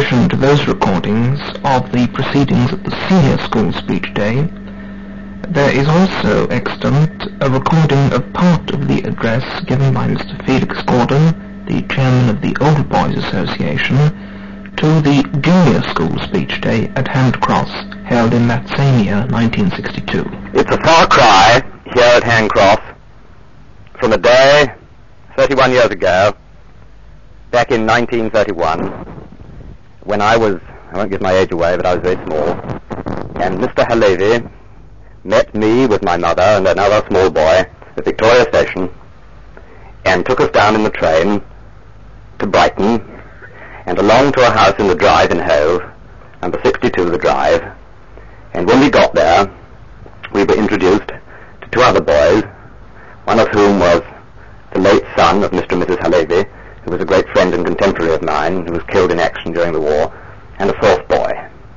addition to those recordings of the proceedings at the Senior School Speech Day, there is also extant a recording of part of the address given by Mr. Felix Gordon, the chairman of the Old Boys Association, to the Junior School Speech Day at Handcross, held in that same year, 1962. It's a far cry here at Handcross from a day 31 years ago, back in 1931, when I won't give my age away, but I was very small, and Mr. Halevi met me with my mother and another small boy at Victoria Station and took us down in the train to Brighton and along to a house in the Drive in Hove, number 62 the Drive. And when we got there, we were introduced to two other boys, one of whom was the late son of Mr. and Mrs. Halevi, who was a great friend and contemporary of mine, who was killed in action during the war, and a fourth boy.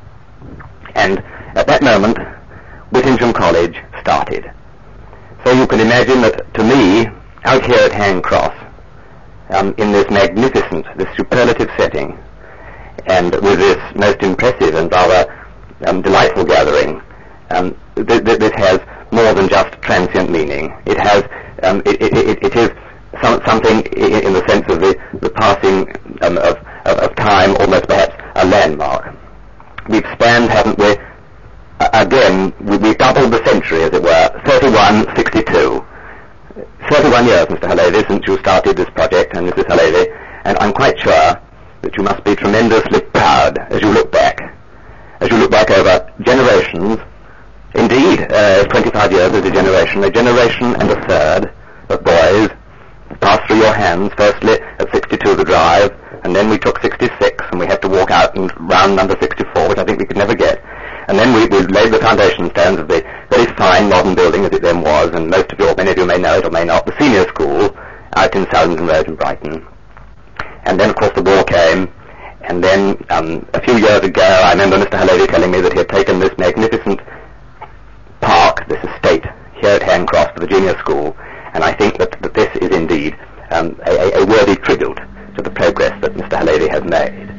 And at that moment, Whittingham College started. So you can imagine that to me, out here at Handcross, in this magnificent, this superlative setting, and with this most impressive and rather delightful gathering, this has more than just transient meaning. It has, it is something in the sense of the passing of time, almost perhaps a landmark. We've spanned, haven't we? Again, we've doubled the century, as it were, 3162. 31 years, Mr. Halevi, since you started this project, and Mrs. Halevi, and I'm quite sure that you must be tremendously proud as you look back over generations. Indeed, 25 years is a generation and a third of boys passed through your hands, firstly at 62 the Drive, and then we took 66, and we had to walk out and round number 64, which I think we could never get. And then we laid the foundation stones of the very fine modern building as it then was, and most of you, or many of you may know it or may not, the Senior School out in Southampton Road in Brighton. And then, of course, the war came, and then a few years ago, I remember Mr. Halevi telling me that he had taken this magnificent park, this estate, here at Handcross for the Junior School, and I think that this is indeed a worthy tribute to the progress that Mr. Halevi has made.